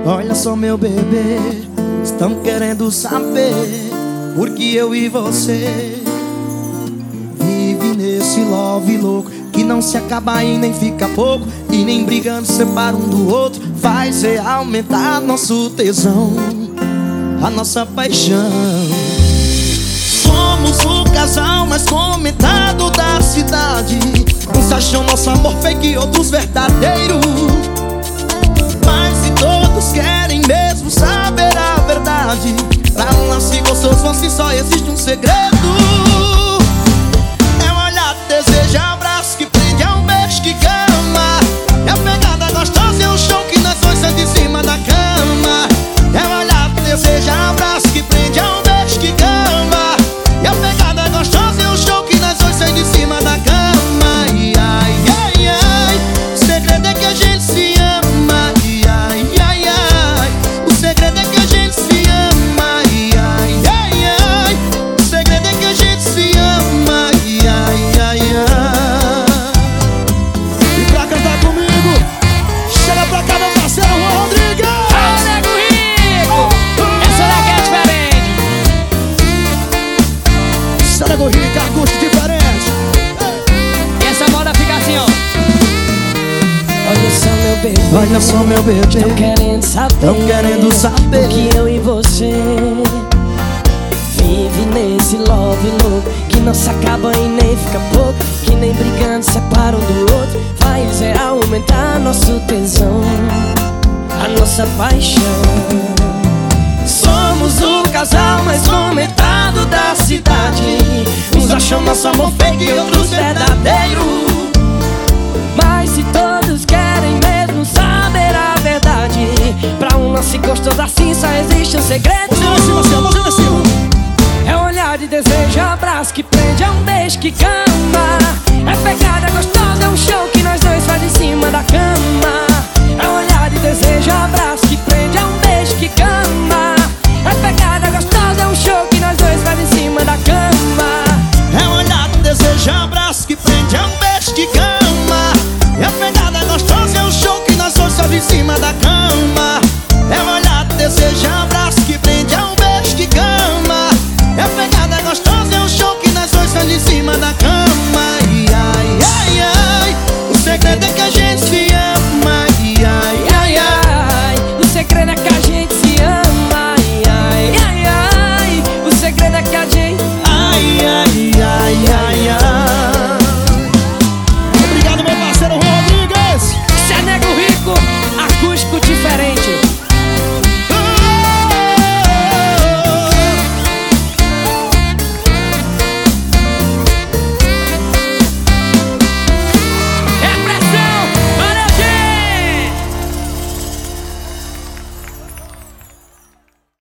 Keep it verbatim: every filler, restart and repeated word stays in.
Olha só, meu bebê, estão querendo saber por que eu e você vive nesse love louco que não se acaba e nem fica pouco, e nem brigando separa um do outro. Faz é aumentar nosso tesão, a nossa paixão. Somos o casal mais comentado da cidade. Uns acham nosso amor fake, outros verdadeiro, mas se todos querem mesmo saber a verdade, pra um lance gostoso assim só existe um segredo. É um olhar que deseja, abraço que prende, é um beijo que cama, é a pegada gostosa, é um show que nós dois senta em cima da cama. É um olhar que deseja, abraço que prende, é um beijo que cama, e a pegada gostosa, é um show que nós dois senta em cima da cama. Ai, ai, ai, ai, o segredo é que a gente se ama. Ai, ai, ai, o segredo é que a gente se ama. Ai, ai, ai, o segredo é que a gente se ama. Ai, ai, ai. E pra cantar comigo, chega pra cá, meu parceiro Rodrigues. Alô, Nego Rico, essa daqui é diferente. Essa Nego Rico, acústico diferente. E essa moda fica assim, ó. Olha só, meu bebê, Olha só, meu bebê, tão querendo saber, tão querendo saber por que eu e você vive nesse love louco que não se acaba e nem fica pouco, que nem brigando separa um do outro. Faz é aumentar nosso tesão, a nossa paixão. Somos o casal mais comentado da cidade. Uns acham nosso amor fake e outros verdadeiro, mas se todos querem mesmo saber a verdade, pra um lance gostoso assim só existe um segredo. É um olhar de desejo, abraço que prende, é um beijo que cama, é pegada gostosa, é um show que nós dois faz em cima da cama. É um olhar de desejo, abraço que prende, é um beijo que cama, é pegada gostosa, é um show que nós dois faz em cima da cama. É um olhar de desejo, abraço que prende, é um beijo que cama, e a pegada gostosa, é um show que nós dois faz em cima da cama.